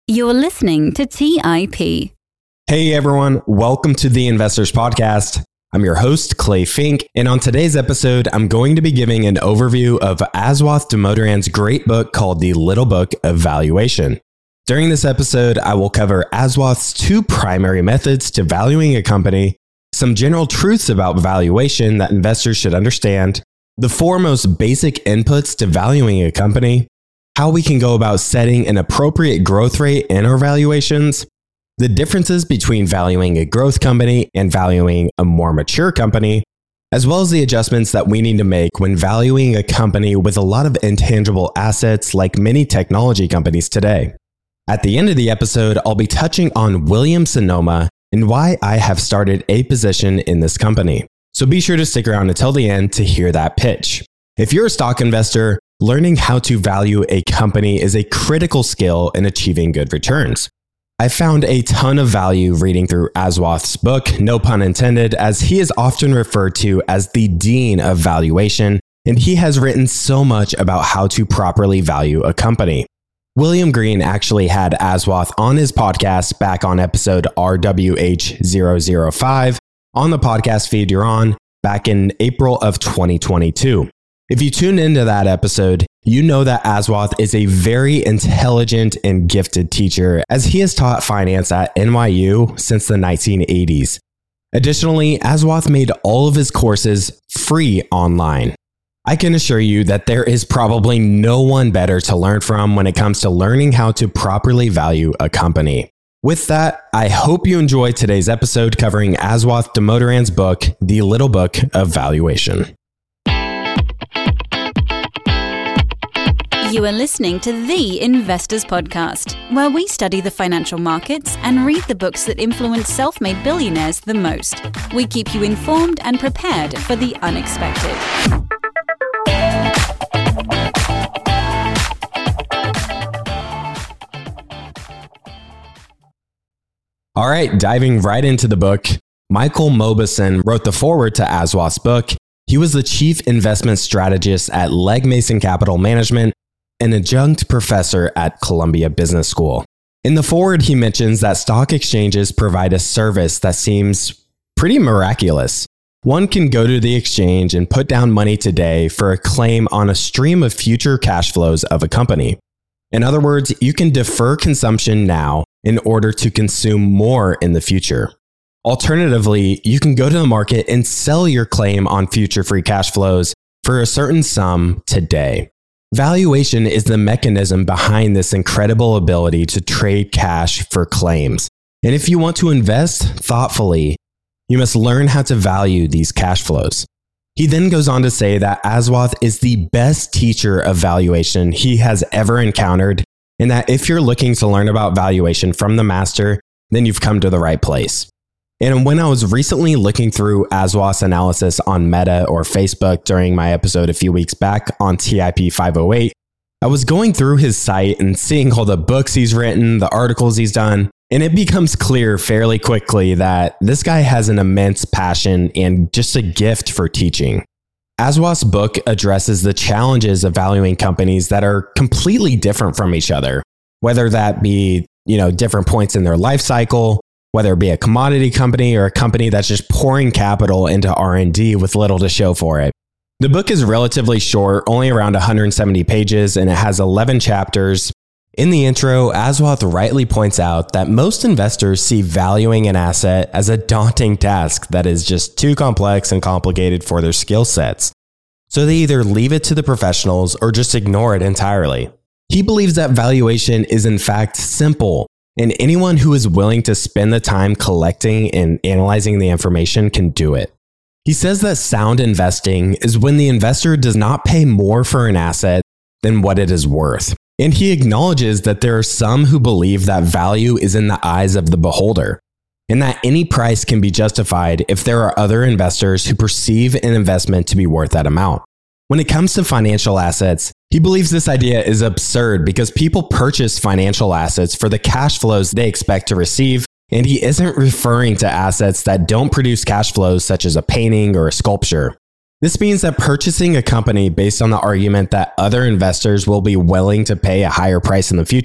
You're listening to TIP. Hey everyone, welcome to the Investors Podcast. I'm your host, Clay Fink, and on today's episode, I'm going to be giving an overview of Aswath Damodaran's great book called The Little Book of Valuation. During this episode, I will cover Aswath's two primary methods to valuing a company, some general truths about valuation that investors should understand, the four most basic inputs to valuing a company, how we can go about setting an appropriate growth rate in our valuations, the differences between valuing a growth company and valuing a more mature company, as well as the adjustments that we need to make when valuing a company with a lot of intangible assets like many technology companies today. At the end of the episode, I'll be touching on Williams Sonoma and why I have started a position in this company. So be sure to stick around until the end to hear that pitch. If you're a stock investor, learning how to value a company is a critical skill in achieving good returns. I found a ton of value reading through Aswath's book, no pun intended, as he is often referred to as the dean of valuation, and he has written so much about how to properly value a company. William Green actually had Aswath on his podcast back on episode RWH005 on the podcast feed you're on back in April of 2022. If you tuned into that episode, you know that Aswath is a very intelligent and gifted teacher, as he has taught finance at NYU since the 1980s. Additionally, Aswath made all of his courses free online. I can assure you that there is probably no one better to learn from when it comes to learning how to properly value a company. With that, I hope you enjoy today's episode covering Aswath Damodaran's book, The Little Book of Valuation. You are listening to The Investors Podcast, where we study the financial markets and read the books that influence self-made billionaires the most. We keep you informed and prepared for the unexpected. All right, diving right into the book, Michael Mauboussin wrote the foreword to Aswath's book. He was the chief investment strategist at Legg Mason Capital Management, an adjunct professor at Columbia Business School. In the foreword, he mentions that stock exchanges provide a service that seems pretty miraculous. One can go to the exchange and put down money today for a claim on a stream of future cash flows of a company. In other words, you can defer consumption now in order to consume more in the future. Alternatively, you can go to the market and sell your claim on future free cash flows for a certain sum today. Valuation is the mechanism behind this incredible ability to trade cash for claims. And if you want to invest thoughtfully, you must learn how to value these cash flows. He then goes on to say that Aswath is the best teacher of valuation he has ever encountered, and that if you're looking to learn about valuation from the master, then you've come to the right place. And when I was recently looking through Aswath's analysis on Meta or Facebook during my episode a few weeks back on TIP 508, I was going through his site and seeing all the books he's written, the articles he's done, and it becomes clear fairly quickly that this guy has an immense passion and just a gift for teaching. Aswath's book addresses the challenges of valuing companies that are completely different from each other, whether that be, different points in their life cycle, whether it be a commodity company or a company that's just pouring capital into R&D with little to show for it. The book is relatively short, only around 170 pages, and it has 11 chapters. In the intro, Aswath rightly points out that most investors see valuing an asset as a daunting task that is just too complex and complicated for their skill sets. So they either leave it to the professionals or just ignore it entirely. He believes that valuation is in fact simple, and anyone who is willing to spend the time collecting and analyzing the information can do it. He says that sound investing is when the investor does not pay more for an asset than what it is worth. And he acknowledges that there are some who believe that value is in the eyes of the beholder, and that any price can be justified if there are other investors who perceive an investment to be worth that amount. When it comes to financial assets, he believes this idea is absurd because people purchase financial assets for the cash flows they expect to receive, and he isn't referring to assets that don't produce cash flows such as a painting or a sculpture. This means that purchasing a company based on the argument that other investors will be willing to pay a higher price in the future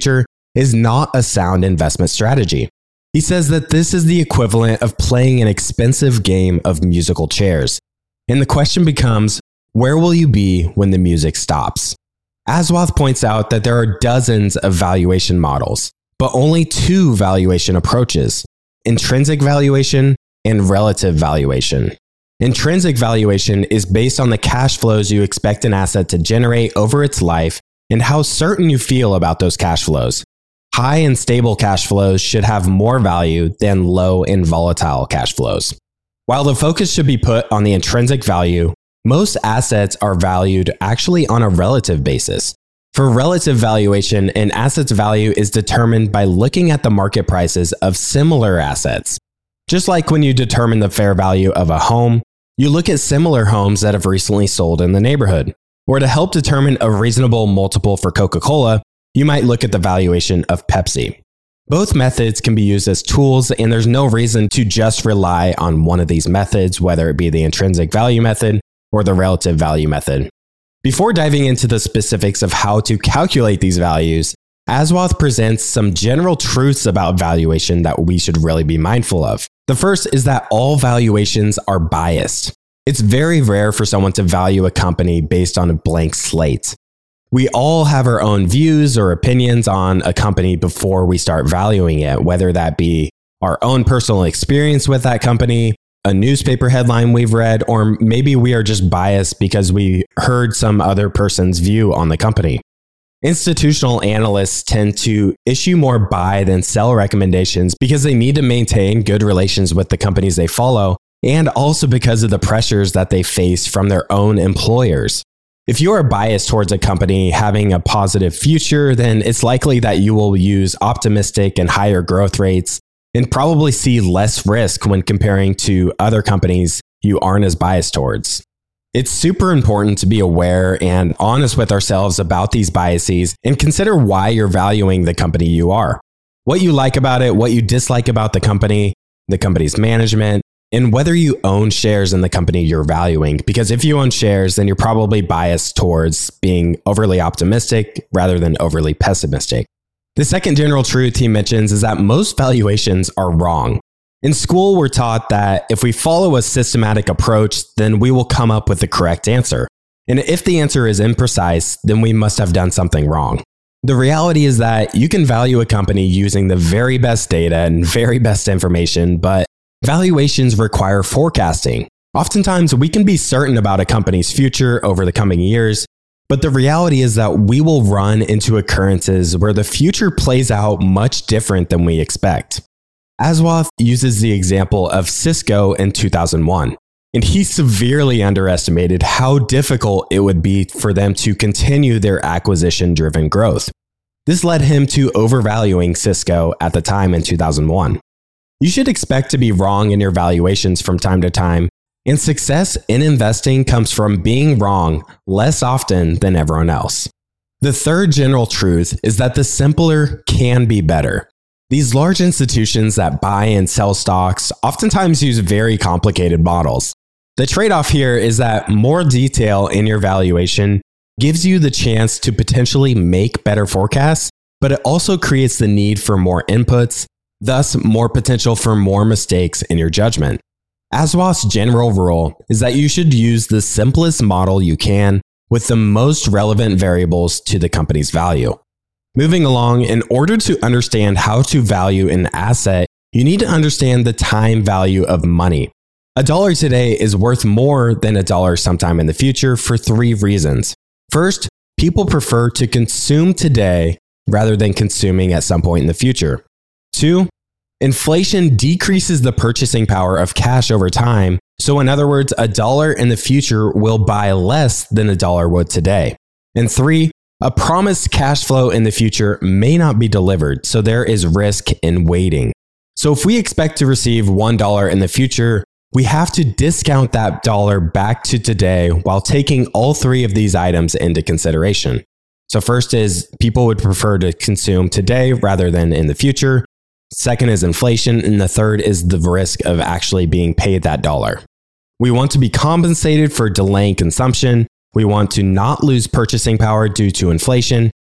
is not a sound investment strategy. He says that this is the equivalent of playing an expensive game of musical chairs. And the question becomes, where will you be when the music stops? Aswath points out that there are dozens of valuation models, but only two valuation approaches: intrinsic valuation and relative valuation. Intrinsic valuation is based on the cash flows you expect an asset to generate over its life and how certain you feel about those cash flows. High and stable cash flows should have more value than low and volatile cash flows. While the focus should be put on the intrinsic value, most assets are valued actually on a relative basis. For relative valuation, an asset's value is determined by looking at the market prices of similar assets. Just like when you determine the fair value of a home, you look at similar homes that have recently sold in the neighborhood. Or to help determine a reasonable multiple for Coca-Cola, you might look at the valuation of Pepsi. Both methods can be used as tools, and there's no reason to just rely on one of these methods, whether it be the intrinsic value method or the relative value method. Before diving into the specifics of how to calculate these values, Aswath presents some general truths about valuation that we should really be mindful of. The first is that all valuations are biased. It's very rare for someone to value a company based on a blank slate. We all have our own views or opinions on a company before we start valuing it, whether that be our own personal experience with that company, a newspaper headline we've read, or maybe we are just biased because we heard some other person's view on the company. Institutional analysts tend to issue more buy than sell recommendations because they need to maintain good relations with the companies they follow, and also because of the pressures that they face from their own employers. If you are biased towards a company having a positive future, then it's likely that you will use optimistic and higher growth rates and probably see less risk when comparing to other companies you aren't as biased towards. It's super important to be aware and honest with ourselves about these biases and consider why you're valuing the company you are. What you like about it, what you dislike about the company's management, and whether you own shares in the company you're valuing. Because if you own shares, then you're probably biased towards being overly optimistic rather than overly pessimistic. The second general truth he mentions is that most valuations are wrong. In school, we're taught that if we follow a systematic approach, then we will come up with the correct answer. And if the answer is imprecise, then we must have done something wrong. The reality is that you can value a company using the very best data and very best information, but valuations require forecasting. Oftentimes, we can be certain about a company's future over the coming years, but the reality is that we will run into occurrences where the future plays out much different than we expect. Aswath uses the example of Cisco in 2001, and he severely underestimated how difficult it would be for them to continue their acquisition-driven growth. This led him to overvaluing Cisco at the time in 2001. You should expect to be wrong in your valuations from time to time, and success in investing comes from being wrong less often than everyone else. The third general truth is that the simpler can be better. These large institutions that buy and sell stocks oftentimes use very complicated models. The trade-off here is that more detail in your valuation gives you the chance to potentially make better forecasts, but it also creates the need for more inputs, thus more potential for more mistakes in your judgment. Aswath's general rule is that you should use the simplest model you can with the most relevant variables to the company's value. Moving along, in order to understand how to value an asset, you need to understand the time value of money. $1 today is worth more than $1 sometime in the future for 3 reasons. First, people prefer to consume today rather than consuming at some point in the future. 2, inflation decreases the purchasing power of cash over time. So in other words, $1 in the future will buy less than $1 would today. And 3, a promised cash flow in the future may not be delivered, so there is risk in waiting. So if we expect to receive $1 in the future, we have to discount that dollar back to today while taking all 3 of these items into consideration. So first is people would prefer to consume today rather than in the future. Second is inflation, and the third is the risk of actually being paid that dollar. We want to be compensated for delaying consumption. We want to not lose purchasing power due to inflation,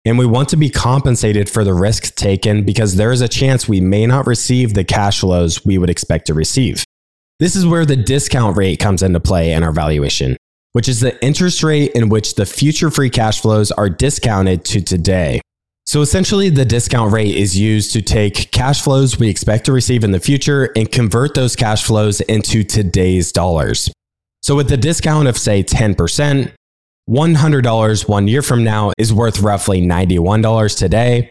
and we want to be compensated for the risk taken because there is a chance we may not receive the cash flows we would expect to receive. This is where the discount rate comes into play in our valuation, which is the interest rate in which the future free cash flows are discounted to today. So essentially, the discount rate is used to take cash flows we expect to receive in the future and convert those cash flows into today's dollars. So with the discount of, say, 10%, $100 1 year from now is worth roughly $91 today.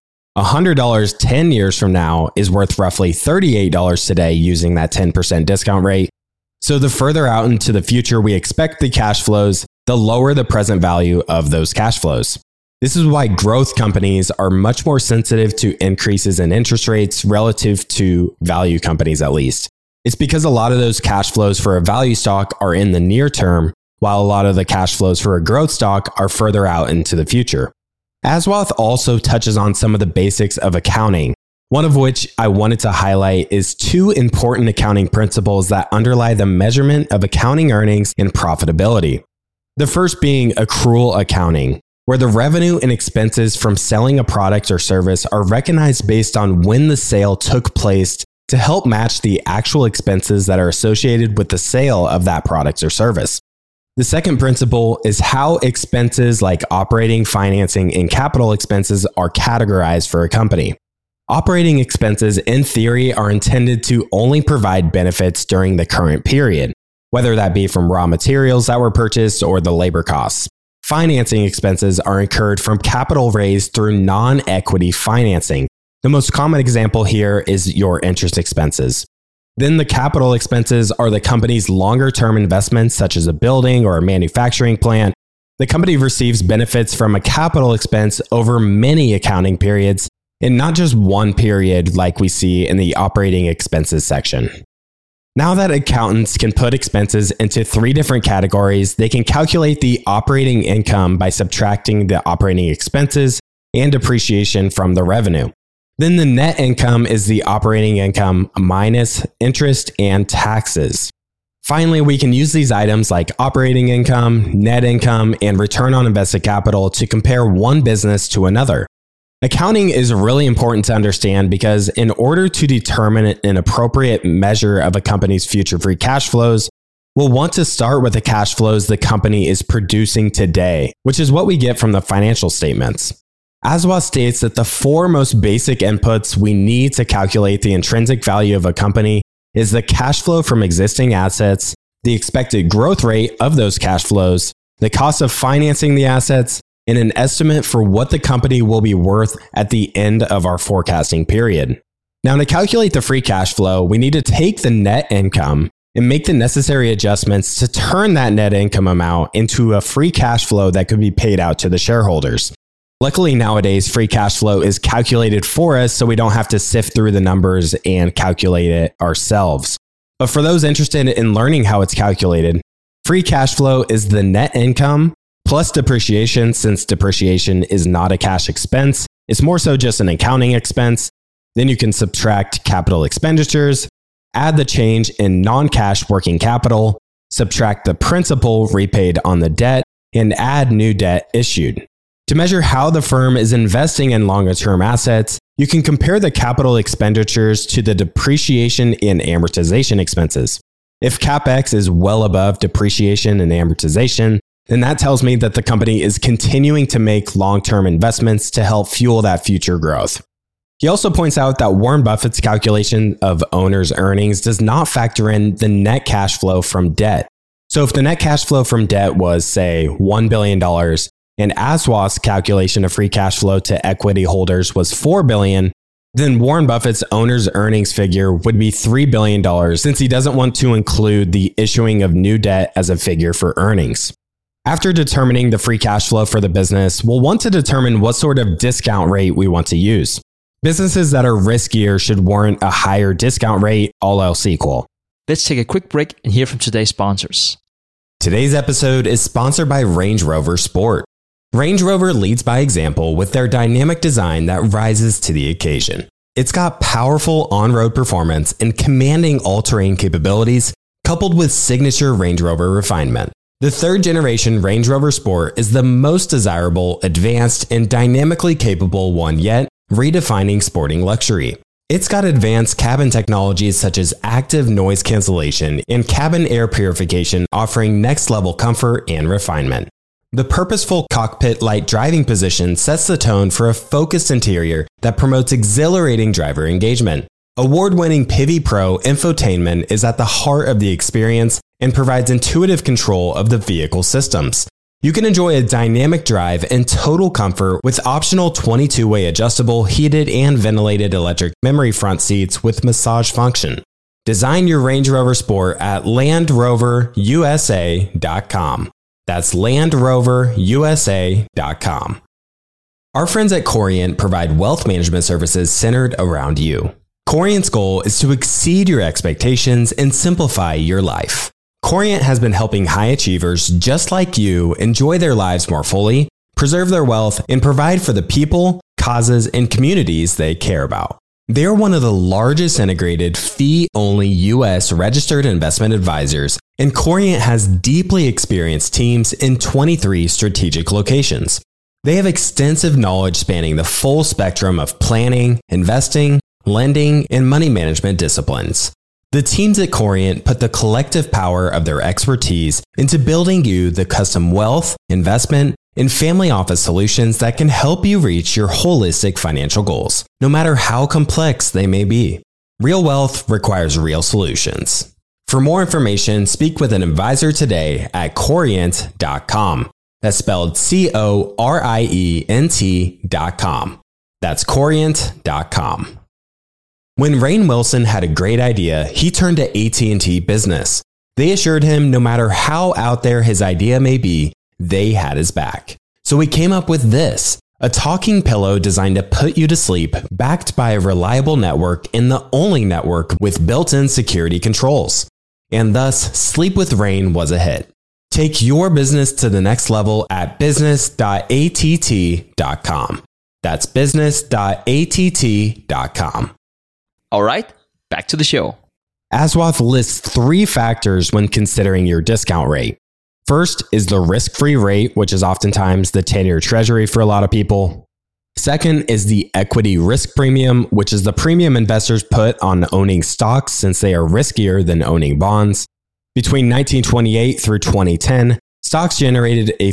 $100 10 years from now is worth roughly $38 today using that 10% discount rate. So the further out into the future we expect the cash flows, the lower the present value of those cash flows. This is why growth companies are much more sensitive to increases in interest rates relative to value companies at least. It's because a lot of those cash flows for a value stock are in the near term, while a lot of the cash flows for a growth stock are further out into the future. Aswath also touches on some of the basics of accounting, one of which I wanted to highlight is two important accounting principles that underlie the measurement of accounting earnings and profitability. The first being accrual accounting, where the revenue and expenses from selling a product or service are recognized based on when the sale took place to help match the actual expenses that are associated with the sale of that product or service. The second principle is how expenses like operating, financing, and capital expenses are categorized for a company. Operating expenses, in theory, are intended to only provide benefits during the current period, whether that be from raw materials that were purchased or the labor costs. Financing expenses are incurred from capital raised through non-equity financing. The most common example here is your interest expenses. Then the capital expenses are the company's longer-term investments, such as a building or a manufacturing plant. The company receives benefits from a capital expense over many accounting periods, and not just one period like we see in the operating expenses section. Now that accountants can put expenses into 3 different categories, they can calculate the operating income by subtracting the operating expenses and depreciation from the revenue. Then the net income is the operating income minus interest and taxes. Finally, we can use these items like operating income, net income, and return on invested capital to compare one business to another. Accounting is really important to understand because in order to determine an appropriate measure of a company's future free cash flows, we'll want to start with the cash flows the company is producing today, which is what we get from the financial statements. Aswath states that the 4 most basic inputs we need to calculate the intrinsic value of a company is the cash flow from existing assets, the expected growth rate of those cash flows, the cost of financing the assets, and an estimate for what the company will be worth at the end of our forecasting period. Now, to calculate the free cash flow, we need to take the net income and make the necessary adjustments to turn that net income amount into a free cash flow that could be paid out to the shareholders. Luckily, nowadays, free cash flow is calculated for us, so we don't have to sift through the numbers and calculate it ourselves. But for those interested in learning how it's calculated, free cash flow is the net income plus depreciation, since depreciation is not a cash expense. It's more so just an accounting expense. Then you can subtract capital expenditures, add the change in non-cash working capital, subtract the principal repaid on the debt, and add new debt issued. To measure how the firm is investing in longer-term assets, you can compare the capital expenditures to the depreciation and amortization expenses. If CapEx is well above depreciation and amortization, then that tells me that the company is continuing to make long-term investments to help fuel that future growth. He also points out that Warren Buffett's calculation of owners' earnings does not factor in the net cash flow from debt. So if the net cash flow from debt was, say, $1 billion, and Aswath's calculation of free cash flow to equity holders was $4 billion, then Warren Buffett's owner's earnings figure would be $3 billion since he doesn't want to include the issuing of new debt as a figure for earnings. After determining the free cash flow for the business, we'll want to determine what sort of discount rate we want to use. Businesses that are riskier should warrant a higher discount rate, all else equal. Let's take a quick break and hear from today's sponsors. Today's episode is sponsored by Range Rover Sport. Range Rover leads by example with their dynamic design that rises to the occasion. It's got powerful on-road performance and commanding all-terrain capabilities, coupled with signature Range Rover refinement. The third generation Range Rover Sport is the most desirable, advanced, and dynamically capable one yet, redefining sporting luxury. It's got advanced cabin technologies such as active noise cancellation and cabin air purification, offering next-level comfort and refinement. The purposeful cockpit-like driving position sets the tone for a focused interior that promotes exhilarating driver engagement. Award-winning Pivi Pro infotainment is at the heart of the experience and provides intuitive control of the vehicle systems. You can enjoy a dynamic drive and total comfort with optional 22-way adjustable, heated and ventilated electric memory front seats with massage function. Design your Range Rover Sport at LandRoverUSA.com. That's LandRoverUSA.com. Our friends at Corient provide wealth management services centered around you. Corient's goal is to exceed your expectations and simplify your life. Corient has been helping high achievers just like you enjoy their lives more fully, preserve their wealth, and provide for the people, causes, and communities they care about. They are one of the largest integrated fee-only U.S. registered investment advisors, and Corient has deeply experienced teams in 23 strategic locations. They have extensive knowledge spanning the full spectrum of planning, investing, lending, and money management disciplines. The teams at Corient put the collective power of their expertise into building you the custom wealth, investment, and family office solutions that can help you reach your holistic financial goals, no matter how complex they may be. Real wealth requires real solutions. For more information, speak with an advisor today at Corient.com. That's spelled Corient.com. That's Corient.com. When Rainn Wilson had a great idea, he turned to AT&T Business. They assured him no matter how out there his idea may be, they had his back. So he came up with this, a talking pillow designed to put you to sleep, backed by a reliable network and the only network with built-in security controls. And thus, Sleep with Rainn was a hit. Take your business to the next level at business.att.com. That's business.att.com. All right, back to the show. Aswath lists 3 factors when considering your discount rate. First is the risk-free rate, which is oftentimes the 10-year treasury for a lot of people. Second is the equity risk premium, which is the premium investors put on owning stocks since they are riskier than owning bonds. Between 1928 through 2010, stocks generated a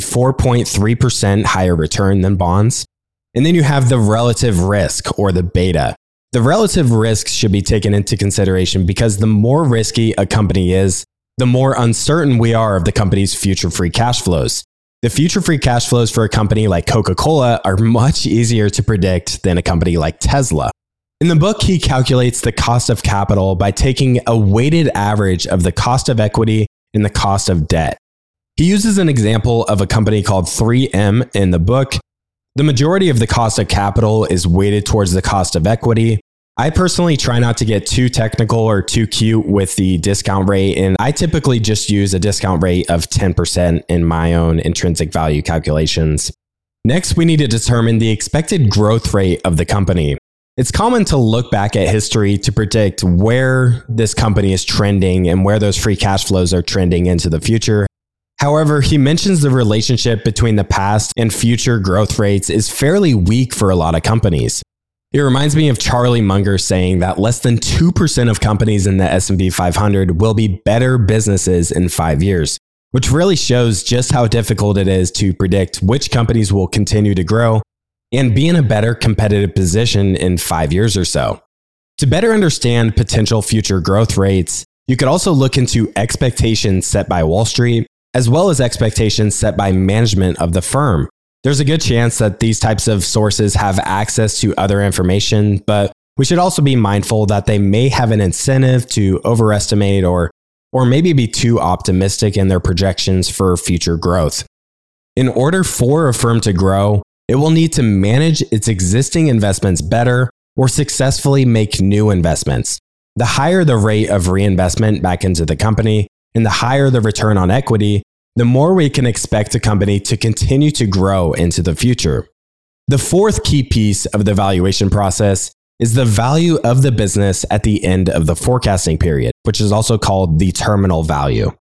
4.3% higher return than bonds. And then you have the relative risk, or the beta. The relative risks should be taken into consideration because the more risky a company is, the more uncertain we are of the company's future free cash flows. The future free cash flows for a company like Coca-Cola are much easier to predict than a company like Tesla. In the book, he calculates the cost of capital by taking a weighted average of the cost of equity and the cost of debt. He uses an example of a company called 3M in the book. The majority of the cost of capital is weighted towards the cost of equity. I personally try not to get too technical or too cute with the discount rate, and I typically just use a discount rate of 10% in my own intrinsic value calculations. Next, we need to determine the expected growth rate of the company. It's common to look back at history to predict where this company is trending and where those free cash flows are trending into the future. However, he mentions the relationship between the past and future growth rates is fairly weak for a lot of companies. It reminds me of Charlie Munger saying that less than 2% of companies in the S&P 500 will be better businesses in 5 years, which really shows just how difficult it is to predict which companies will continue to grow and be in a better competitive position in 5 years or so. To better understand potential future growth rates, you could also look into expectations set by Wall Street, as well as expectations set by management of the firm. There's a good chance that these types of sources have access to other information, but we should also be mindful that they may have an incentive to overestimate or maybe be too optimistic in their projections for future growth. In order for a firm to grow, it will need to manage its existing investments better or successfully make new investments. The higher the rate of reinvestment back into the company and the higher the return on equity, the more we can expect a company to continue to grow into the future. The fourth key piece of the valuation process is the value of the business at the end of the forecasting period, which is also called the terminal value.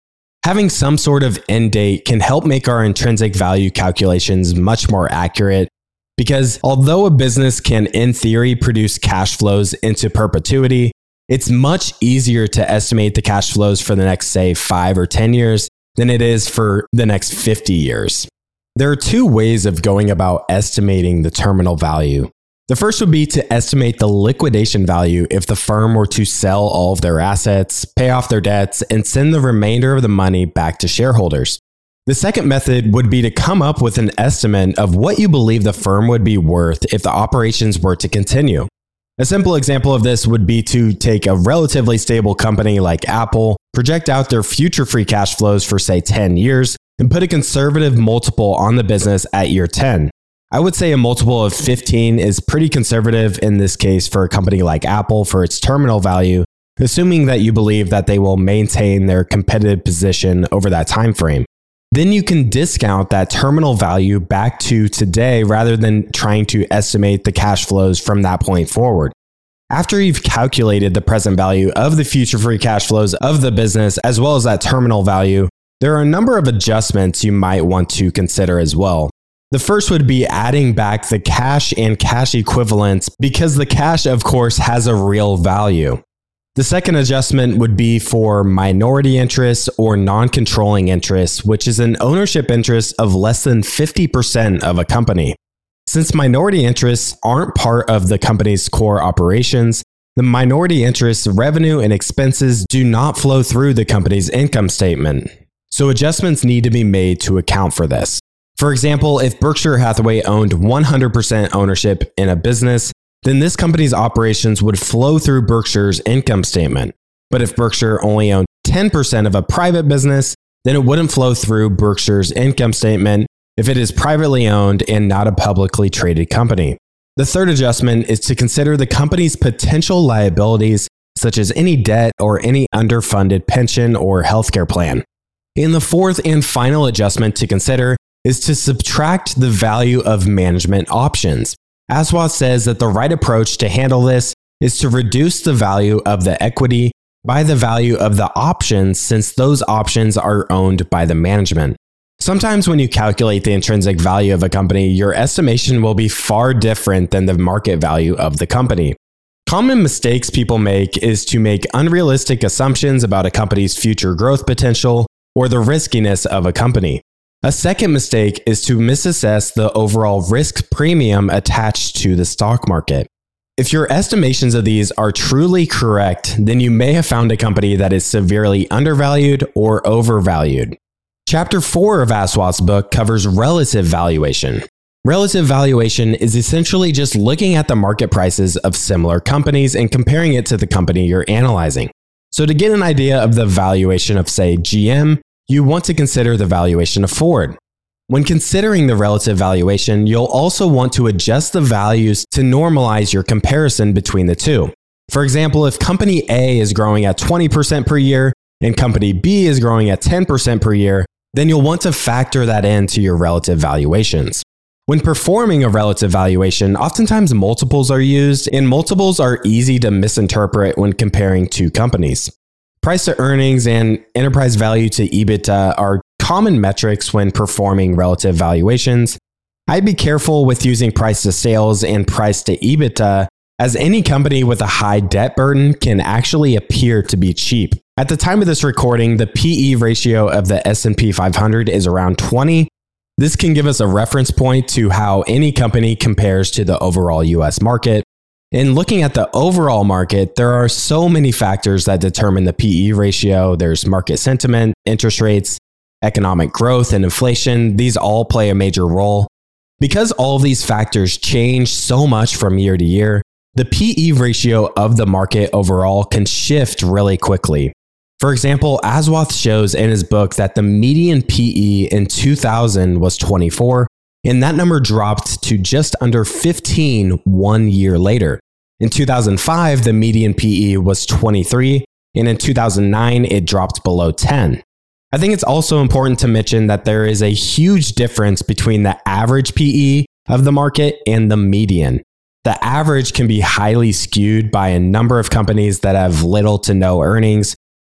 Having some sort of end date can help make our intrinsic value calculations much more accurate, because although a business can, in theory, produce cash flows into perpetuity, it's much easier to estimate the cash flows for the next, say, 5 or 10 years than it is for the next 50 years. There are two ways of going about estimating the terminal value. The first would be to estimate the liquidation value if the firm were to sell all of their assets, pay off their debts, and send the remainder of the money back to shareholders. The second method would be to come up with an estimate of what you believe the firm would be worth if the operations were to continue. A simple example of this would be to take a relatively stable company like Apple, project out their future free cash flows for, say, 10 years, and put a conservative multiple on the business at year 10. I would say a multiple of 15 is pretty conservative in this case for a company like Apple for its terminal value, assuming that you believe that they will maintain their competitive position over that time frame. Then you can discount that terminal value back to today rather than trying to estimate the cash flows from that point forward. After you've calculated the present value of the future free cash flows of the business as well as that terminal value, there are a number of adjustments you might want to consider as well. The first would be adding back the cash and cash equivalents because the cash, of course, has a real value. The second adjustment would be for minority interests or non-controlling interests, which is an ownership interest of less than 50% of a company. Since minority interests aren't part of the company's core operations, the minority interests' revenue and expenses do not flow through the company's income statement. So adjustments need to be made to account for this. For example, if Berkshire Hathaway owned 100% ownership in a business, then this company's operations would flow through Berkshire's income statement. But if Berkshire only owned 10% of a private business, then it wouldn't flow through Berkshire's income statement if it is privately owned and not a publicly traded company. The third adjustment is to consider the company's potential liabilities, such as any debt or any underfunded pension or healthcare plan. And the fourth and final adjustment to consider is to subtract the value of management options. Aswath says that the right approach to handle this is to reduce the value of the equity by the value of the options, since those options are owned by the management. Sometimes when you calculate the intrinsic value of a company, your estimation will be far different than the market value of the company. Common mistakes people make is to make unrealistic assumptions about a company's future growth potential or the riskiness of a company. A second mistake is to misassess the overall risk premium attached to the stock market. If your estimations of these are truly correct, then you may have found a company that is severely undervalued or overvalued. Chapter 4 of Aswath's book covers relative valuation. Relative valuation is essentially just looking at the market prices of similar companies and comparing it to the company you're analyzing. So to get an idea of the valuation of, say, GM, you want to consider the valuation of Ford. When considering the relative valuation, you'll also want to adjust the values to normalize your comparison between the two. For example, if company A is growing at 20% per year and company B is growing at 10% per year, then you'll want to factor that into your relative valuations. When performing a relative valuation, oftentimes multiples are used, and multiples are easy to misinterpret when comparing two companies. Price to earnings and enterprise value to EBITDA are common metrics when performing relative valuations. I'd be careful with using price to sales and price to EBITDA, as any company with a high debt burden can actually appear to be cheap. At the time of this recording, the PE ratio of the S&P 500 is around 20. This can give us a reference point to how any company compares to the overall US market. In looking at the overall market, there are so many factors that determine the PE ratio. There's market sentiment, interest rates, economic growth, and inflation. These all play a major role. Because all of these factors change so much from year to year, the PE ratio of the market overall can shift really quickly. For example, Aswath shows in his book that the median PE in 2000 was 24, and that number dropped to just under 15 1 year later. In 2005, the median PE was 23, and in 2009, it dropped below 10. I think it's also important to mention that there is a huge difference between the average PE of the market and the median. The average can be highly skewed by a number of companies that have little to no earnings,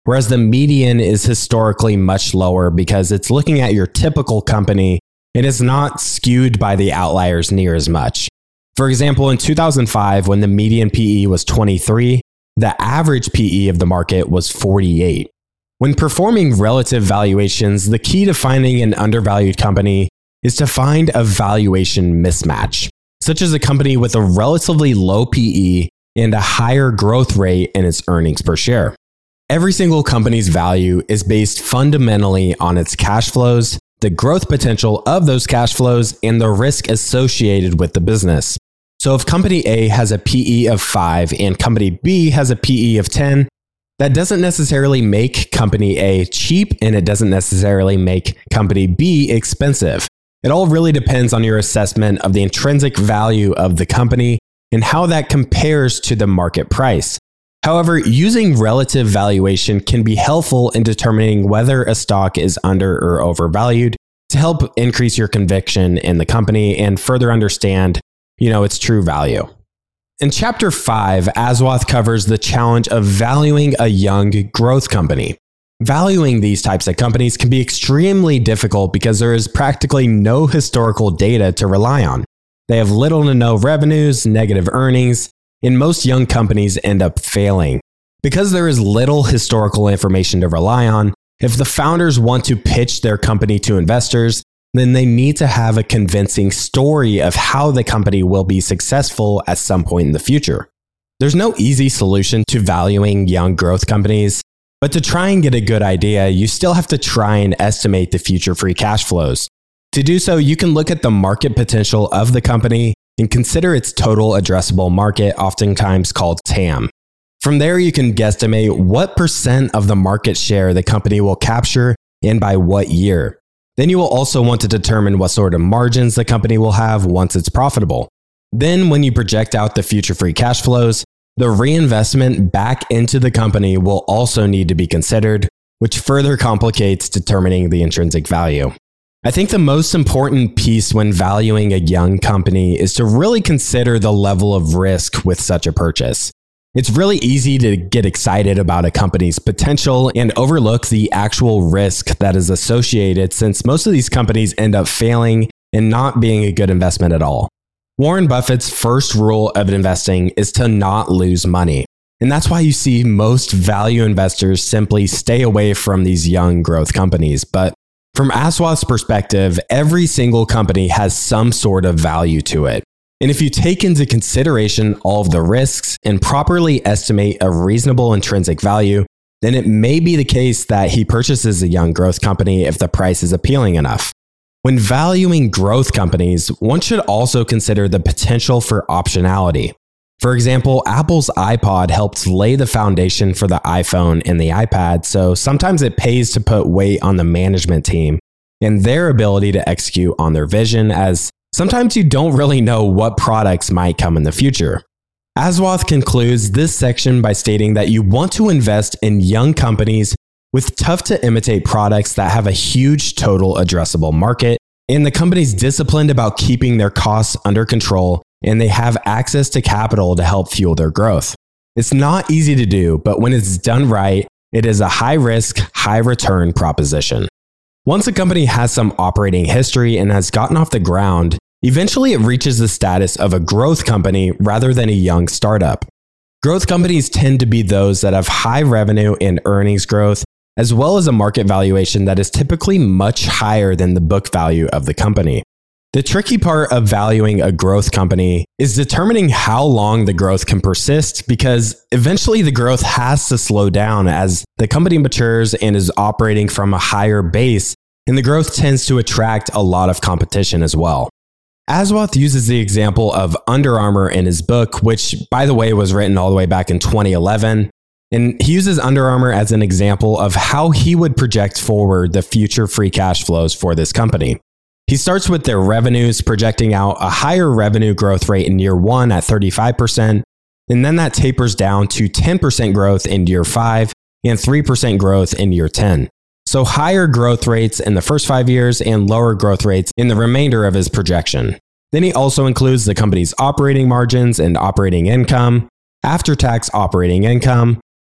whereas the median is historically much lower because it's looking at your typical company and is not skewed by the outliers near as much. For example, in 2005, when the median PE was 23, the average PE of the market was 48. When performing relative valuations, the key to finding an undervalued company is to find a valuation mismatch, such as a company with a relatively low PE and a higher growth rate in its earnings per share. Every single company's value is based fundamentally on its cash flows, the growth potential of those cash flows, and the risk associated with the business. So if company A has a PE of 5 and company B has a PE of 10, that doesn't necessarily make company A cheap, and it doesn't necessarily make company B expensive. It all really depends on your assessment of the intrinsic value of the company and how that compares to the market price. However, using relative valuation can be helpful in determining whether a stock is under or overvalued to help increase your conviction in the company and further understand, its true value. In Chapter 5, Aswath covers the challenge of valuing a young growth company. Valuing these types of companies can be extremely difficult because there is practically no historical data to rely on. They have little to no revenues, negative earnings, and most young companies end up failing. Because there is little historical information to rely on, if the founders want to pitch their company to investors, then they need to have a convincing story of how the company will be successful at some point in the future. There's no easy solution to valuing young growth companies, but to try and get a good idea, you still have to try and estimate the future free cash flows. To do so, you can look at the market potential of the company and consider its total addressable market, oftentimes called TAM. From there, you can guesstimate what % of the market share the company will capture and by what year. Then you will also want to determine what sort of margins the company will have once it's profitable. Then, when you project out the future free cash flows, the reinvestment back into the company will also need to be considered, which further complicates determining the intrinsic value. I think the most important piece when valuing a young company is to really consider the level of risk with such a purchase. It's really easy to get excited about a company's potential and overlook the actual risk that is associated, since most of these companies end up failing and not being a good investment at all. Warren Buffett's first rule of investing is to not lose money. And that's why you see most value investors simply stay away from these young growth companies. But from Aswath's perspective, every single company has some sort of value to it. And if you take into consideration all of the risks and properly estimate a reasonable intrinsic value, then it may be the case that he purchases a young growth company if the price is appealing enough. When valuing growth companies, one should also consider the potential for optionality. For example, Apple's iPod helped lay the foundation for the iPhone and the iPad, so sometimes it pays to put weight on the management team and their ability to execute on their vision, as sometimes you don't really know what products might come in the future. Aswath concludes this section by stating that you want to invest in young companies with tough-to-imitate products that have a huge total addressable market, and the company's disciplined about keeping their costs under control, and they have access to capital to help fuel their growth. It's not easy to do, but when it's done right, it is a high-risk, high-return proposition. Once a company has some operating history and has gotten off the ground, eventually it reaches the status of a growth company rather than a young startup. Growth companies tend to be those that have high revenue and earnings growth, as well as a market valuation that is typically much higher than the book value of the company. The tricky part of valuing a growth company is determining how long the growth can persist, because eventually the growth has to slow down as the company matures and is operating from a higher base, and the growth tends to attract a lot of competition as well. Aswath uses the example of Under Armour in his book, which, by the way, was written all the way back in 2011. And he uses Under Armour as an example of how he would project forward the future free cash flows for this company. He starts with their revenues, projecting out a higher revenue growth rate in year 1 at 35%, and then that tapers down to 10% growth in year 5 and 3% growth in year 10. So higher growth rates in the first 5 years and lower growth rates in the remainder of his projection. Then he also includes the company's operating margins and operating income, after-tax operating income,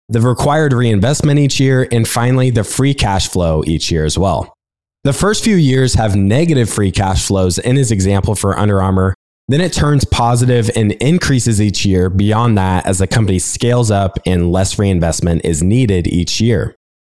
the required reinvestment each year, and finally, the free cash flow each year as well. The first few years have negative free cash flows in his example for Under Armour. Then it turns positive and increases each year beyond that as the company scales up and less reinvestment is needed each year.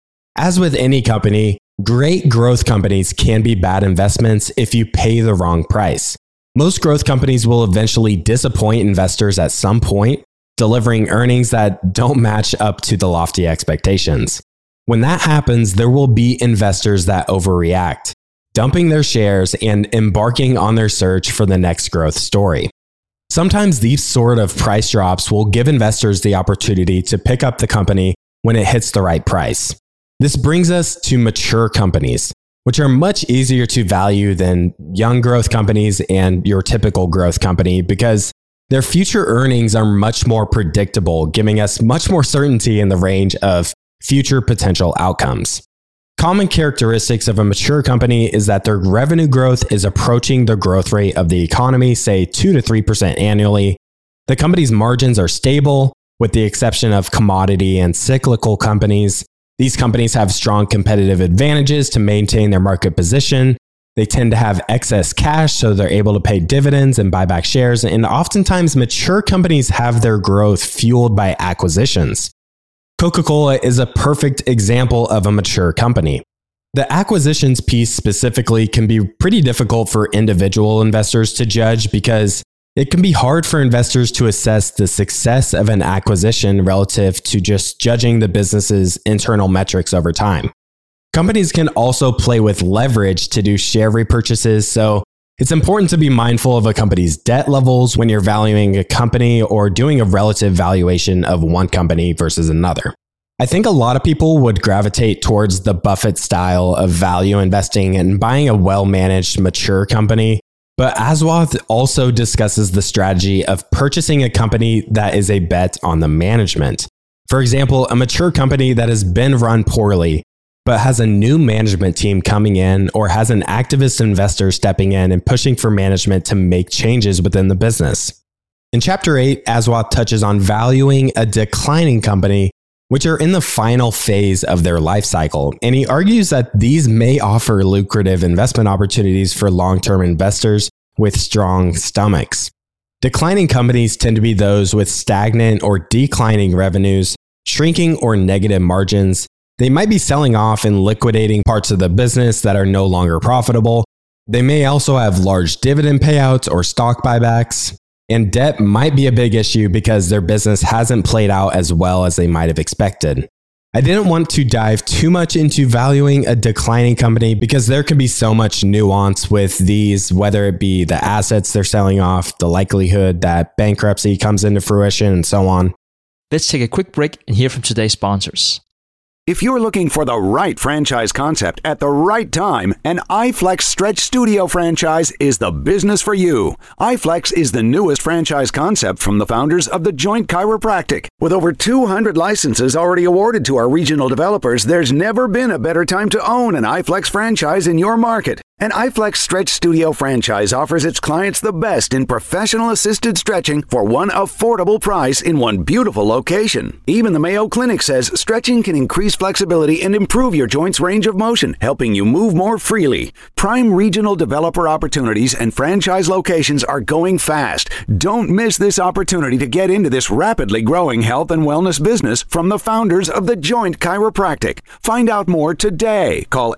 As with any company, great growth companies can be bad investments if you pay the wrong price. Most growth companies will eventually disappoint investors at some point, delivering earnings that don't match up to the lofty expectations. When that happens, there will be investors that overreact, dumping their shares and embarking on their search for the next growth story. Sometimes these sort of price drops will give investors the opportunity to pick up the company when it hits the right price. This brings us to mature companies, which are much easier to value than young growth companies and your typical growth company because their future earnings are much more predictable, giving us much more certainty in the range of future potential outcomes. Common characteristics of a mature company is that their revenue growth is approaching the growth rate of the economy, say 2 to 3% annually. The company's margins are stable, with the exception of commodity and cyclical companies. These companies have strong competitive advantages to maintain their market position. They tend to have excess cash, so they're able to pay dividends and buy back shares. And oftentimes, mature companies have their growth fueled by acquisitions. Coca-Cola is a perfect example of a mature company. The acquisitions piece specifically can be pretty difficult for individual investors to judge because it can be hard for investors to assess the success of an acquisition relative to just judging the business's internal metrics over time. Companies can also play with leverage to do share repurchases, so it's important to be mindful of a company's debt levels when you're valuing a company or doing a relative valuation of one company versus another. I think a lot of people would gravitate towards the Buffett style of value investing and buying a well-managed, mature company. But Aswath also discusses the strategy of purchasing a company that is a bet on the management. For example, a mature company that has been run poorly, but has a new management team coming in or has an activist investor stepping in and pushing for management to make changes within the business. In Chapter 8, Aswath touches on valuing a declining company, which are in the final phase of their life cycle, and he argues that these may offer lucrative investment opportunities for long-term investors with strong stomachs. Declining companies tend to be those with stagnant or declining revenues, shrinking or negative margins. They might be selling off and liquidating parts of the business that are no longer profitable. They may also have large dividend payouts or stock buybacks. And debt might be a big issue because their business hasn't played out as well as they might have expected. I didn't want to dive too much into valuing a declining company because there can be so much nuance with these, whether it be the assets they're selling off, the likelihood that bankruptcy comes into fruition, and so on. Let's take a quick break and hear from today's sponsors. If you're looking for the right franchise concept at the right time, an iFlex Stretch Studio franchise is the business for you. iFlex is the newest franchise concept from the founders of The Joint Chiropractic. With over 200 licenses already awarded to our regional developers, there's never been a better time to own an iFlex franchise in your market. An iFlex Stretch Studio franchise offers its clients the best in professional assisted stretching for one affordable price in one beautiful location. Even the Mayo Clinic says stretching can increase flexibility and improve your joints' range of motion, helping you move more freely. Prime regional developer opportunities and franchise locations are going fast. Don't miss this opportunity to get into this rapidly growing health and wellness business from the founders of The Joint Chiropractic. Find out more today. Call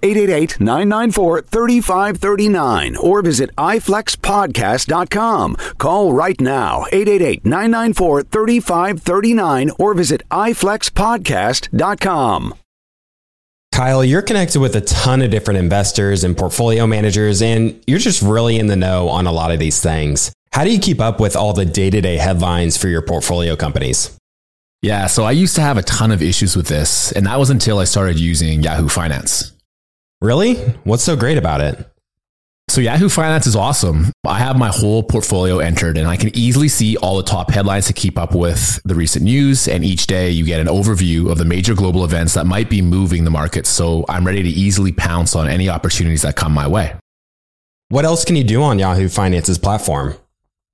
888-994-3539 or visit iflexpodcast.com. Call right now, 888-994-3539 or visit iflexpodcast.com. Kyle, you're connected with a ton of different investors and portfolio managers, and you're just really in the know on a lot of these things. How do you keep up with all the day-to-day headlines for your portfolio companies? Yeah, so I used to have a ton of issues with this, and that was until I started using Yahoo Finance. Really? What's so great about it? So Yahoo Finance is awesome. I have my whole portfolio entered and I can easily see all the top headlines to keep up with the recent news. And each day you get an overview of the major global events that might be moving the market. So I'm ready to easily pounce on any opportunities that come my way. What else can you do on Yahoo Finance's platform?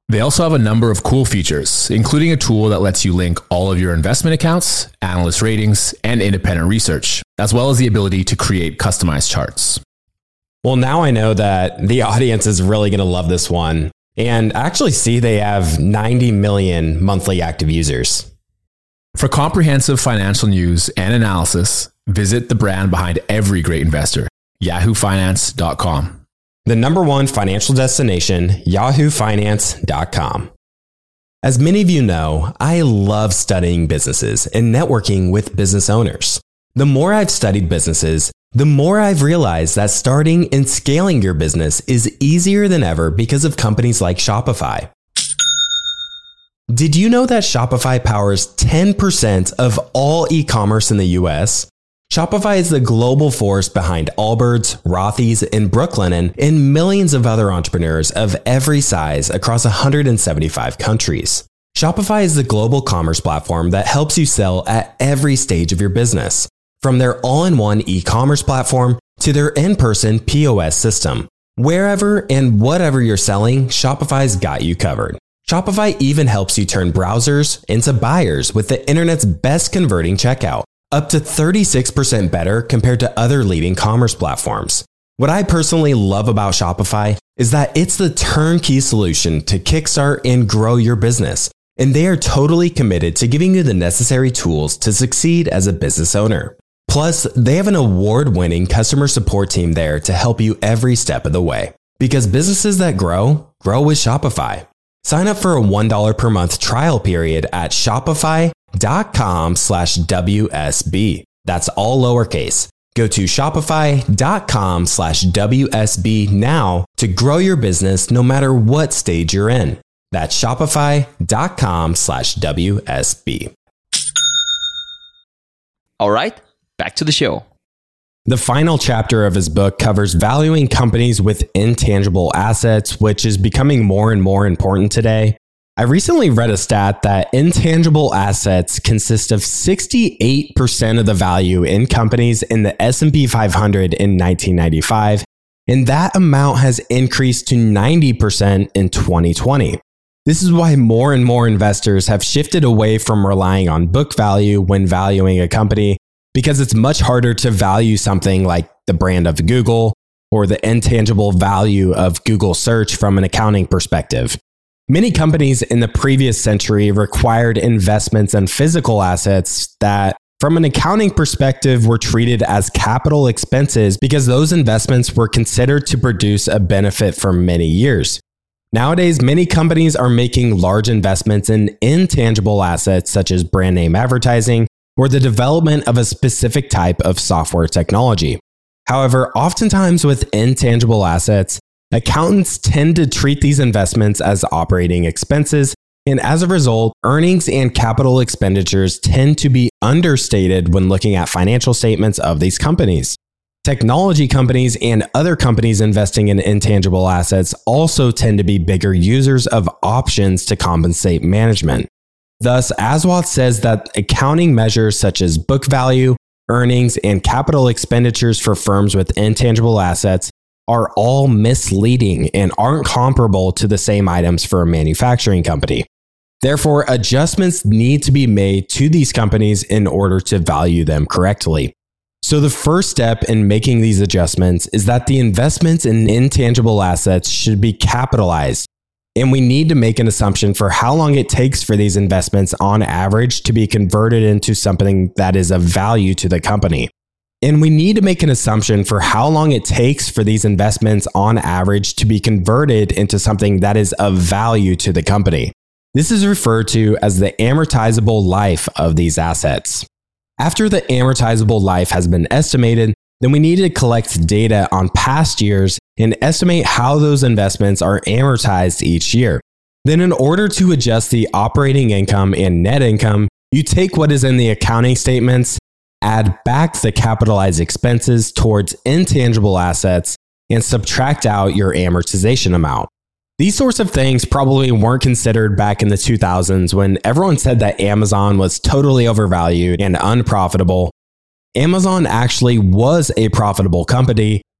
They also have a number of cool features, including a tool that lets you link all of your investment accounts, analyst ratings, and independent research, as well as the ability to create customized charts. Well, now I know that the audience is really going to love this one. And I actually see they have 90 million monthly active users. For comprehensive financial news and analysis, visit the brand behind every great investor, yahoofinance.com. The number one financial destination, yahoofinance.com. As many of you know, I love studying businesses and networking with business owners. The more I've studied businesses, the more I've realized that starting and scaling your business is easier than ever because of companies like Shopify. Did you know that Shopify powers 10% of all e-commerce in the US? Shopify is the global force behind Allbirds, Rothy's, and Brooklinen, and millions of other entrepreneurs of every size across 175 countries. Shopify is the global commerce platform that helps you sell at every stage of your business, from their all-in-one e-commerce platform to their in-person POS system. Wherever and whatever you're selling, Shopify's got you covered. Shopify even helps you turn browsers into buyers with the internet's best converting checkout, up to 36% better compared to other leading commerce platforms. What I personally love about Shopify is that it's the turnkey solution to kickstart and grow your business, and they are totally committed to giving you the necessary tools to succeed as a business owner. Plus, they have an award-winning customer support team there to help you every step of the way. Because businesses that grow with Shopify. Sign up for a $1 per month trial period at shopify.com/WSB. That's all lowercase. Go to shopify.com/WSB now to grow your business no matter what stage you're in. That's shopify.com/WSB. All right, back to the show. The final chapter of his book covers valuing companies with intangible assets, which is becoming more and more important today. I recently read a stat that intangible assets consist of 68% of the value in companies in the S&P 500 in 1995, and that amount has increased to 90% in 2020. This is why more and more investors have shifted away from relying on book value when valuing a company, because it's much harder to value something like the brand of Google or the intangible value of Google search from an accounting perspective. Many companies in the previous century required investments in physical assets that, from an accounting perspective, were treated as capital expenses because those investments were considered to produce a benefit for many years. Nowadays, many companies are making large investments in intangible assets such as brand name advertising or the development of a specific type of software technology. However, oftentimes with intangible assets, accountants tend to treat these investments as operating expenses, and as a result, earnings and capital expenditures tend to be understated when looking at financial statements of these companies. Technology companies and other companies investing in intangible assets also tend to be bigger users of options to compensate management. Thus, Aswath says that accounting measures such as book value, earnings, and capital expenditures for firms with intangible assets are all misleading and aren't comparable to the same items for a manufacturing company. Therefore, adjustments need to be made to these companies in order to value them correctly. So the first step in making these adjustments is that the investments in intangible assets should be capitalized, and we need to make an assumption for how long it takes for these investments on average to be converted into something that is of value to the company. And we need to make an assumption for how long it takes for these investments on average to be converted into something that is of value to the company. This is referred to as the amortizable life of these assets. After the amortizable life has been estimated, then we need to collect data on past years and estimate how those investments are amortized each year. Then in order to adjust the operating income and net income, you take what is in the accounting statements, add back the capitalized expenses towards intangible assets, and subtract out your amortization amount. These sorts of things probably weren't considered back in the 2000s when everyone said that Amazon was totally overvalued and unprofitable. Amazon actually was a profitable company,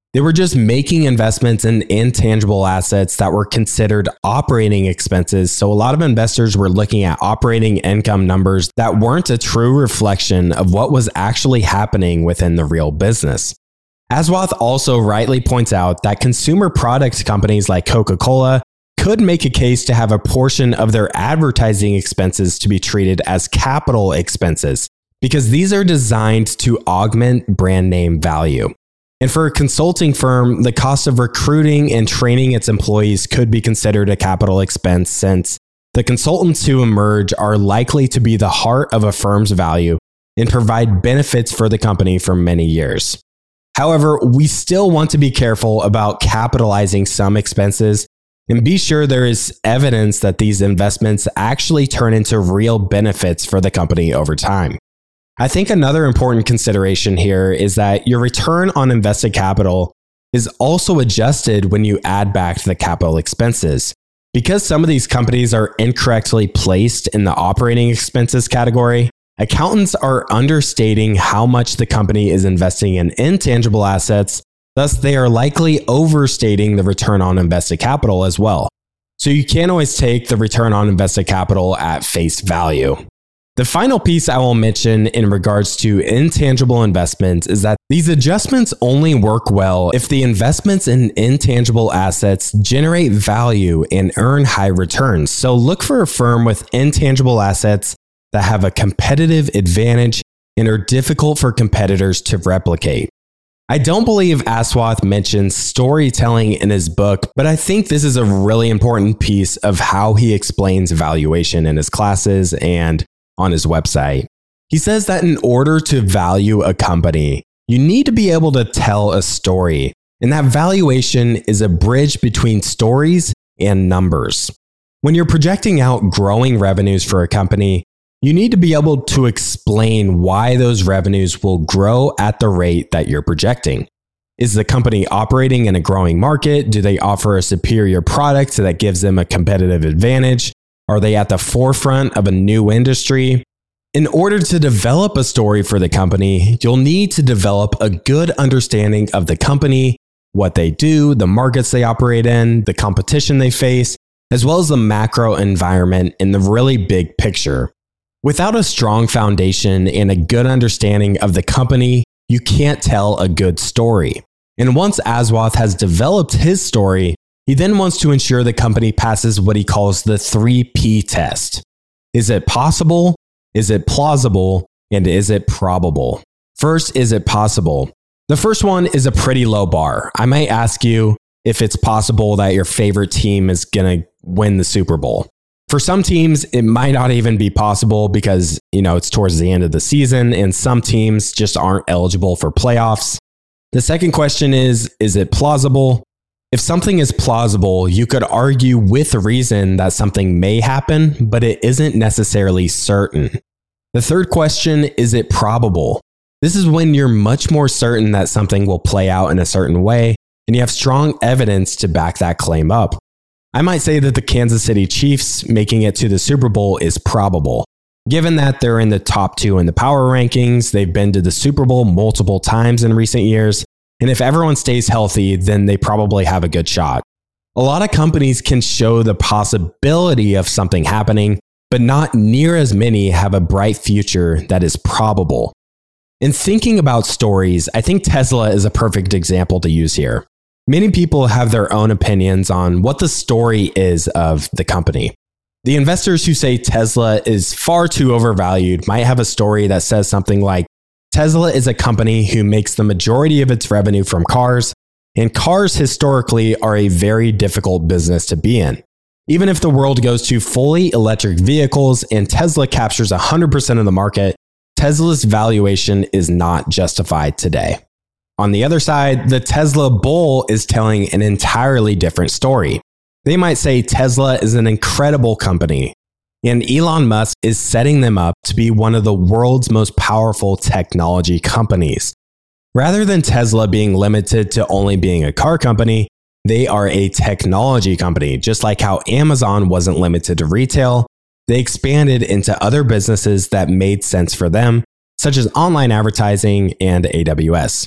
They were just making investments in intangible assets that were considered operating expenses. So a lot of investors were looking at operating income numbers that weren't a true reflection of what was actually happening within the real business. Aswath also rightly points out that consumer product companies like Coca-Cola could make a case to have a portion of their advertising expenses to be treated as capital expenses, because these are designed to augment brand name value. And for a consulting firm, the cost of recruiting and training its employees could be considered a capital expense, since the consultants who emerge are likely to be the heart of a firm's value and provide benefits for the company for many years. However, we still want to be careful about capitalizing some expenses and be sure there is evidence that these investments actually turn into real benefits for the company over time. I think another important consideration here is that your return on invested capital is also adjusted when you add back the capital expenses. Because some of these companies are incorrectly placed in the operating expenses category, accountants are understating how much the company is investing in intangible assets. Thus, they are likely overstating the return on invested capital as well. So you can't always take the return on invested capital at face value. The final piece I will mention in regards to intangible investments is that these adjustments only work well if the investments in intangible assets generate value and earn high returns. So look for a firm with intangible assets that have a competitive advantage and are difficult for competitors to replicate. I don't believe Aswath mentions storytelling in his book, but I think this is a really important piece of how he explains valuation in his classes and on his website. He says that in order to value a company, you need to be able to tell a story, and that valuation is a bridge between stories and numbers. When you're projecting out growing revenues for a company, you need to be able to explain why those revenues will grow at the rate that you're projecting. Is the company operating in a growing market? Do they offer a superior product that gives them a competitive advantage? Are they at the forefront of a new industry? In order to develop a story for the company, you'll need to develop a good understanding of the company, what they do, the markets they operate in, the competition they face, as well as the macro environment in the really big picture. Without a strong foundation and a good understanding of the company, you can't tell a good story. And once Aswath has developed his story, he then wants to ensure the company passes what he calls the 3P test. Is it possible? Is it plausible? And is it probable? First, is it possible? The first one is a pretty low bar. I might ask you if it's possible that your favorite team is going to win the Super Bowl. For some teams, it might not even be possible because, it's towards the end of the season and some teams just aren't eligible for playoffs. The second question is it plausible? If something is plausible, you could argue with reason that something may happen, but it isn't necessarily certain. The third question, is it probable? This is when you're much more certain that something will play out in a certain way, and you have strong evidence to back that claim up. I might say that the Kansas City Chiefs making it to the Super Bowl is probable. Given that they're in the top 2 in the power rankings, they've been to the Super Bowl multiple times in recent years, and if everyone stays healthy, then they probably have a good shot. A lot of companies can show the possibility of something happening, but not near as many have a bright future that is probable. In thinking about stories, I think Tesla is a perfect example to use here. Many people have their own opinions on what the story is of the company. The investors who say Tesla is far too overvalued might have a story that says something like, Tesla is a company who makes the majority of its revenue from cars, and cars historically are a very difficult business to be in. Even if the world goes to fully electric vehicles and Tesla captures 100% of the market, Tesla's valuation is not justified today. On the other side, the Tesla bull is telling an entirely different story. They might say Tesla is an incredible company, and Elon Musk is setting them up to be one of the world's most powerful technology companies. Rather than Tesla being limited to only being a car company, they are a technology company. Just like how Amazon wasn't limited to retail, they expanded into other businesses that made sense for them, such as online advertising and AWS.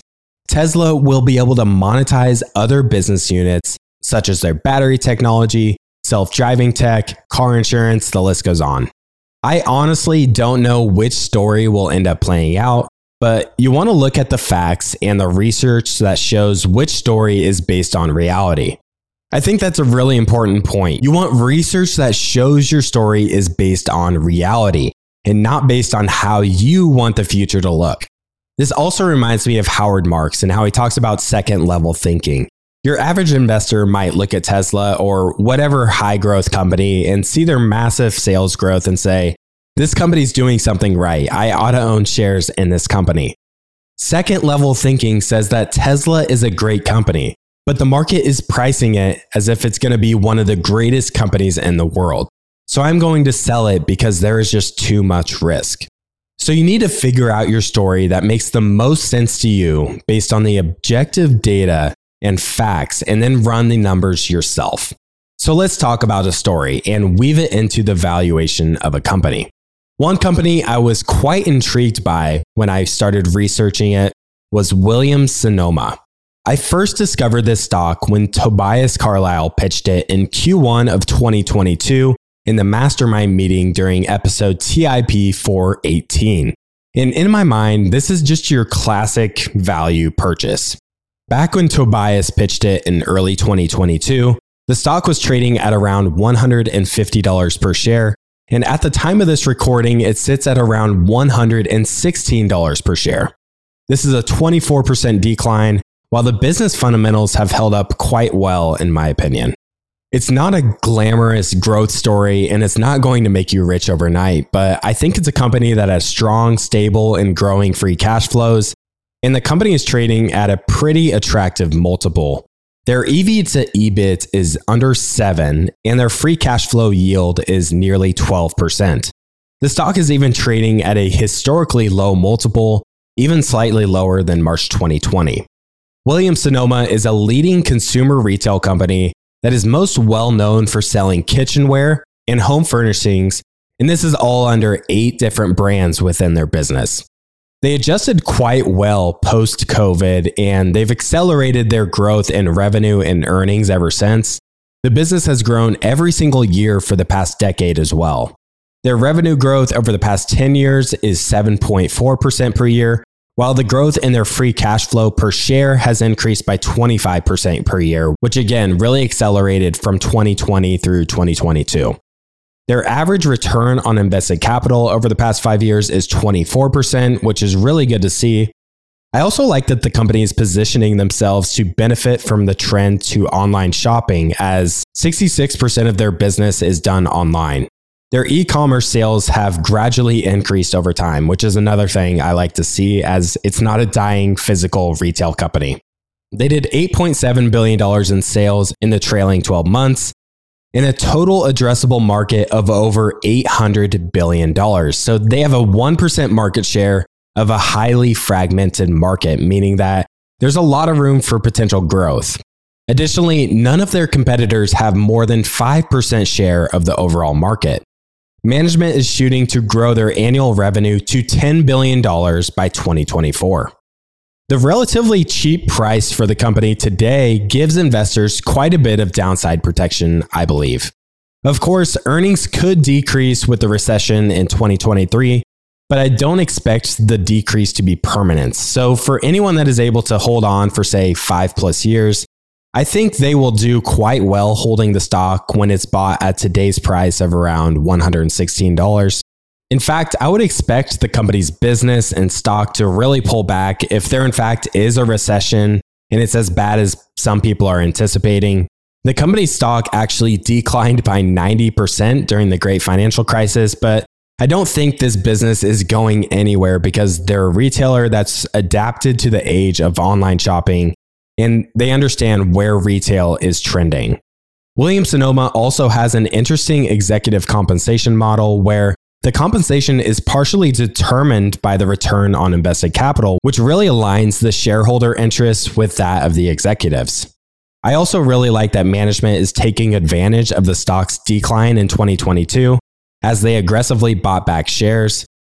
Tesla will be able to monetize other business units, such as their battery technology, self-driving tech, car insurance, the list goes on. I honestly don't know which story will end up playing out, but you want to look at the facts and the research that shows which story is based on reality. I think that's a really important point. You want research that shows your story is based on reality and not based on how you want the future to look. This also reminds me of Howard Marks and how he talks about second level thinking. Your average investor might look at Tesla or whatever high growth company and see their massive sales growth and say, this company's doing something right. I ought to own shares in this company. Second level thinking says that Tesla is a great company, but the market is pricing it as if it's going to be one of the greatest companies in the world. So I'm going to sell it because there is just too much risk. So you need to figure out your story that makes the most sense to you based on the objective data and facts, and then run the numbers yourself. So let's talk about a story and weave it into the valuation of a company. One company I was quite intrigued by when I started researching it was Williams-Sonoma. I first discovered this stock when Tobias Carlyle pitched it in Q1 of 2022 in the mastermind meeting during episode TIP 418. And in my mind, this is just your classic value purchase. Back when Tobias pitched it in early 2022, the stock was trading at around $150 per share. And at the time of this recording, it sits at around $116 per share. This is a 24% decline, while the business fundamentals have held up quite well, in my opinion. It's not a glamorous growth story, and it's not going to make you rich overnight, but I think it's a company that has strong, stable, and growing free cash flows, and the company is trading at a pretty attractive multiple. Their EV to EBIT is under 7, and their free cash flow yield is nearly 12%. The stock is even trading at a historically low multiple, even slightly lower than March 2020. Williams-Sonoma is a leading consumer retail company that is most well known for selling kitchenware and home furnishings, and this is all under 8 different brands within their business. They adjusted quite well post-COVID, and they've accelerated their growth in revenue and earnings ever since. The business has grown every single year for the past decade as well. Their revenue growth over the past 10 years is 7.4% per year, while the growth in their free cash flow per share has increased by 25% per year, which again really accelerated from 2020 through 2022. Their average return on invested capital over the past 5 years is 24%, which is really good to see. I also like that the company is positioning themselves to benefit from the trend to online shopping, as 66% of their business is done online. Their e-commerce sales have gradually increased over time, which is another thing I like to see, as it's not a dying physical retail company. They did $8.7 billion in sales in the trailing 12 months, in a total addressable market of over $800 billion. So they have a 1% market share of a highly fragmented market, meaning that there's a lot of room for potential growth. Additionally, none of their competitors have more than 5% share of the overall market. Management is shooting to grow their annual revenue to $10 billion by 2024. The relatively cheap price for the company today gives investors quite a bit of downside protection, I believe. Of course, earnings could decrease with the recession in 2023, but I don't expect the decrease to be permanent. So for anyone that is able to hold on for say 5+ years, I think they will do quite well holding the stock when it's bought at today's price of around $116. In fact, I would expect the company's business and stock to really pull back if there in fact is a recession and it's as bad as some people are anticipating. The company's stock actually declined by 90% during the Great Financial Crisis, but I don't think this business is going anywhere because they're a retailer that's adapted to the age of online shopping, and they understand where retail is trending. Williams-Sonoma also has an interesting executive compensation model where the compensation is partially determined by the return on invested capital, which really aligns the shareholder interests with that of the executives. I also really like that management is taking advantage of the stock's decline in 2022 as they aggressively bought back shares.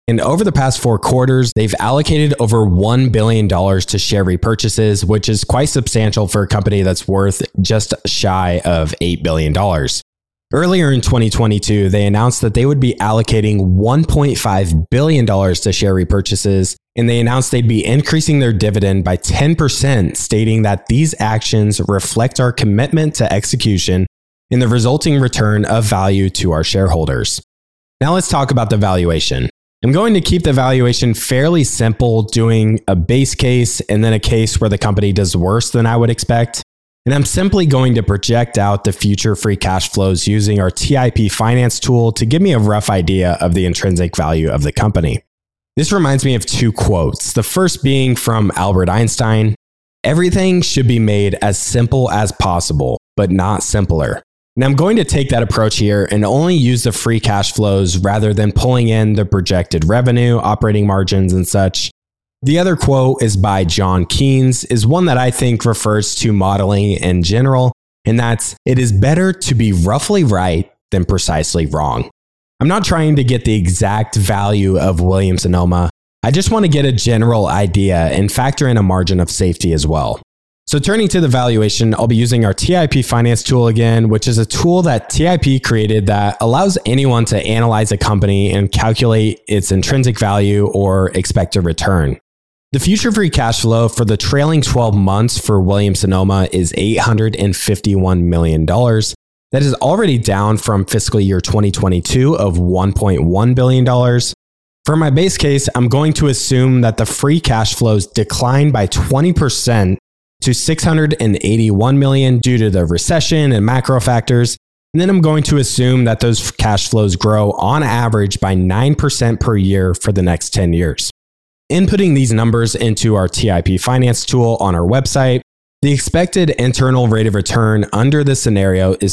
And over the past 4 quarters, they've allocated over $1 billion to share repurchases, which is quite substantial for a company that's worth just shy of $8 billion. Earlier in 2022, they announced that they would be allocating $1.5 billion to share repurchases, and they announced they'd be increasing their dividend by 10%, stating that these actions reflect our commitment to execution and the resulting return of value to our shareholders. Now let's talk about the valuation. I'm going to keep the valuation fairly simple, doing a base case and then a case where the company does worse than I would expect. And I'm simply going to project out the future free cash flows using our TIP finance tool to give me a rough idea of the intrinsic value of the company. This reminds me of 2 quotes. The first being from Albert Einstein: "Everything should be made as simple as possible, but not simpler." Now I'm going to take that approach here and only use the free cash flows rather than pulling in the projected revenue, operating margins, and such. The other quote is by John Keynes, is one that I think refers to modeling in general, and that's, "It is better to be roughly right than precisely wrong." I'm not trying to get the exact value of Williams-Sonoma. I just want to get a general idea and factor in a margin of safety as well. So turning to the valuation, I'll be using our TIP finance tool again, which is a tool that TIP created that allows anyone to analyze a company and calculate its intrinsic value or expected return. The future free cash flow for the trailing 12 months for Williams-Sonoma is $851 million. That is already down from fiscal year 2022 of $1.1 billion. For my base case, I'm going to assume that the free cash flows decline by 20% to $681 million due to the recession and macro factors. And then I'm going to assume that those cash flows grow on average by 9% per year for the next 10 years. Inputting these numbers into our TIP finance tool on our website, the expected internal rate of return under this scenario is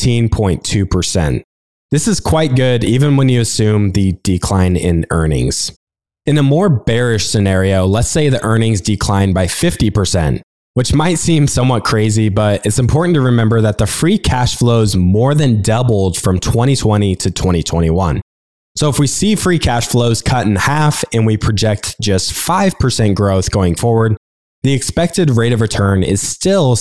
14.2%. This is quite good even when you assume the decline in earnings. In a more bearish scenario, let's say the earnings decline by 50%, which might seem somewhat crazy, but it's important to remember that the free cash flows more than doubled from 2020 to 2021. So if we see free cash flows cut in half and we project just 5% growth going forward, the expected rate of return is still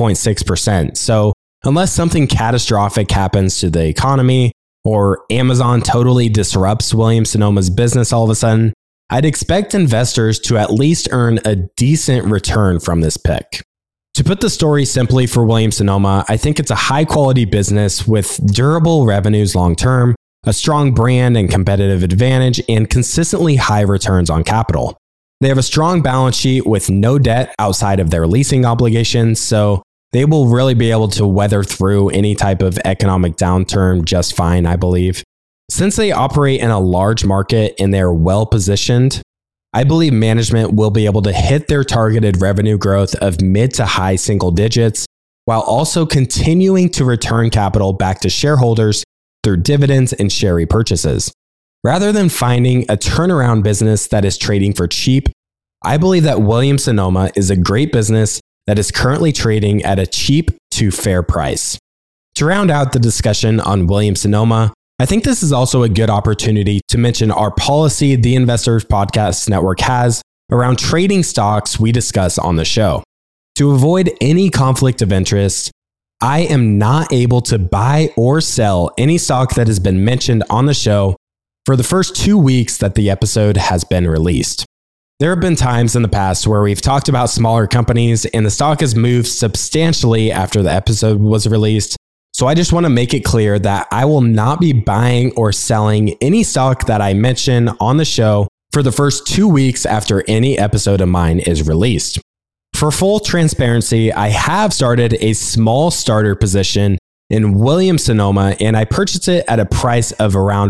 6.6%. So unless something catastrophic happens to the economy or Amazon totally disrupts Williams-Sonoma's business all of a sudden, I'd expect investors to at least earn a decent return from this pick. To put the story simply for Williams-Sonoma, I think it's a high-quality business with durable revenues long-term, a strong brand and competitive advantage, and consistently high returns on capital. They have a strong balance sheet with no debt outside of their leasing obligations, so they will really be able to weather through any type of economic downturn just fine, I believe. Since they operate in a large market and they are well positioned, I believe management will be able to hit their targeted revenue growth of mid to high single digits, while also continuing to return capital back to shareholders through dividends and share repurchases. Rather than finding a turnaround business that is trading for cheap, I believe that Williams-Sonoma is a great business that is currently trading at a cheap to fair price. To round out the discussion on Williams-Sonoma, I think this is also a good opportunity to mention our policy the Investors Podcast Network has around trading stocks we discuss on the show. To avoid any conflict of interest, I am not able to buy or sell any stock that has been mentioned on the show for the first 2 weeks that the episode has been released. There have been times in the past where we've talked about smaller companies and the stock has moved substantially after the episode was released. So I just want to make it clear that I will not be buying or selling any stock that I mention on the show for the first 2 weeks after any episode of mine is released. For full transparency, I have started a small starter position in Williams-Sonoma and I purchased it at a price of around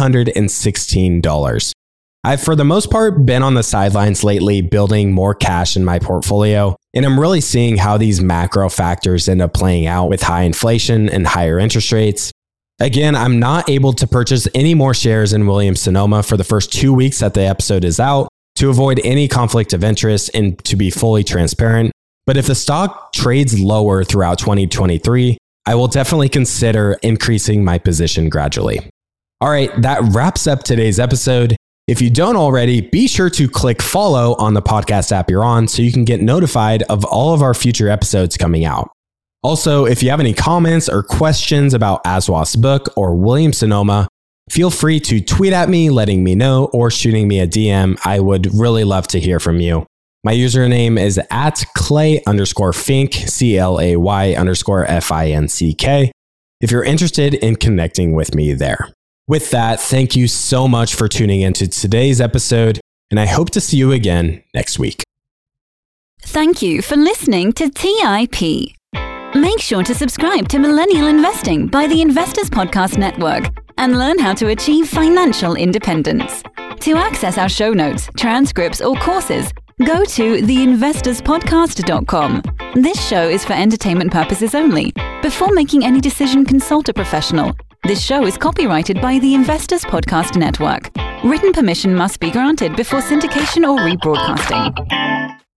$116. I've for the most part been on the sidelines lately building more cash in my portfolio, and I'm really seeing how these macro factors end up playing out with high inflation and higher interest rates. Again, I'm not able to purchase any more shares in Williams-Sonoma for the first 2 weeks that the episode is out to avoid any conflict of interest and to be fully transparent. But if the stock trades lower throughout 2023, I will definitely consider increasing my position gradually. All right, that wraps up today's episode. If you don't already, be sure to click follow on the podcast app you're on so you can get notified of all of our future episodes coming out. Also, if you have any comments or questions about Aswath's book or Williams-Sonoma, feel free to tweet at me, letting me know, or shooting me a DM. I would really love to hear from you. My username is @Clay_Fink, CLAY_FINCK, if you're interested in connecting with me there. With that, thank you so much for tuning into today's episode, and I hope to see you again next week. Thank you for listening to TIP. Make sure to subscribe to Millennial Investing by the Investors Podcast Network and learn how to achieve financial independence. To access our show notes, transcripts, or courses, go to theinvestorspodcast.com. This show is for entertainment purposes only. Before making any decision, consult a professional. This show is copyrighted by the Investors Podcast Network. Written permission must be granted before syndication or rebroadcasting.